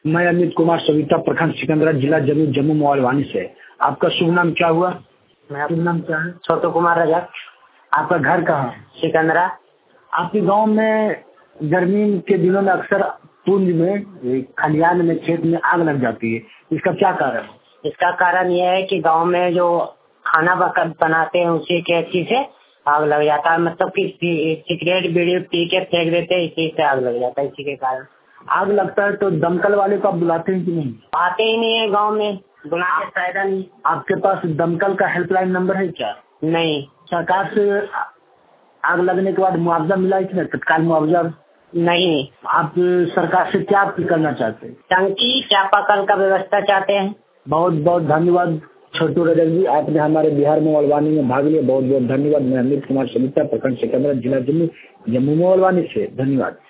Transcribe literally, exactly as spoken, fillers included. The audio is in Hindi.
मैं अमित कुमार सविता, प्रखंड सिकंदरा, जिला जम्मू जम्मू मोबाइल से। आपका शुभ नाम क्या हुआ? मेरा शुभ नाम क्या है? छोटू कुमार रजक। आपका घर कहाँ? सिकंदरा। आपके गांव में गर्मी के दिनों में अक्सर पुंज में, खलियान में, खेत में आग लग जाती है, इसका क्या कारण है? इसका कारण यह है कि गांव में जो खाना बनाते हैं उसी के चीज से आग लग जाता है। मतलब कि सिगरेट बीड़ी पी के फेंक देते हैं, इसी से आग लग जाता है। इसी के कारण आग लगता है। तो दमकल वाले को आप बुलाते हैं कि नहीं? आते ही नहीं है गांव में, बुला के फायदा नहीं। आपके पास दमकल का हेल्पलाइन नंबर है क्या? नहीं। सरकार से आग लगने के बाद मुआवजा मिला है कि नहीं? तत्काल मुआवजा नहीं। आप सरकार से क्या अपील करना चाहते हैं? टंकी चापाकल का व्यवस्था चाहते हैं। बहुत बहुत धन्यवाद छोटू रजक जी, आपने हमारे बिहार मोबाइल में भाग लिया। बहुत बहुत धन्यवाद। मैं अमित कुमार सविता, प्रखंड सिकंदरा, जिला जम्मू जम्मू मोबाइल से। धन्यवाद।